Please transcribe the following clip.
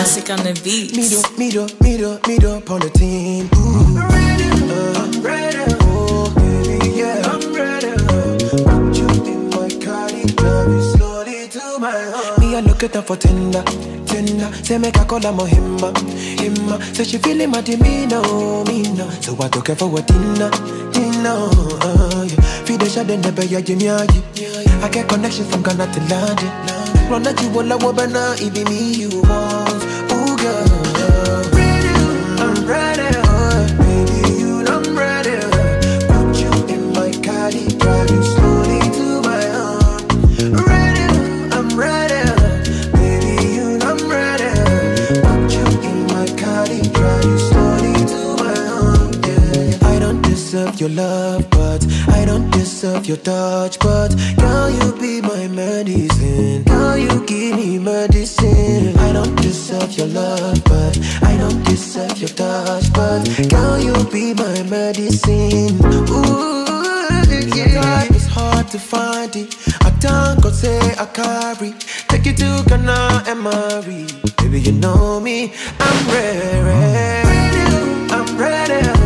classic on the beat. Me do upon the team. Ooh. I'm ready, oh baby, yeah. I'm ready. Put you in my car, drive you slowly to my home. Me I look at her for Tinder. Say make I call her himma. Say she feeling my demeanor, me no. So I took her for a dinner. Yeah. Feed the shot in the bay, yeah. I get connections from Ghana to London. Run at you all I want, but now it be me you want. Ooh girl, I'm ready, baby, I'm ready. Put you in my car, drive you slowly to my home. I'm ready, baby, I'm ready. Put you in my car, drive you slowly to my home. Yeah. I don't deserve your love, but I don't deserve your touch, but girl, you be my medicine. Girl, you give me medicine. I don't deserve your love, but I don't deserve your touch, but girl, you be my medicine. Ooh, yeah. It's hard to find it. I don't go say I carry. Take you to Ghana and Mari. Baby, you know me. I'm ready. I'm ready.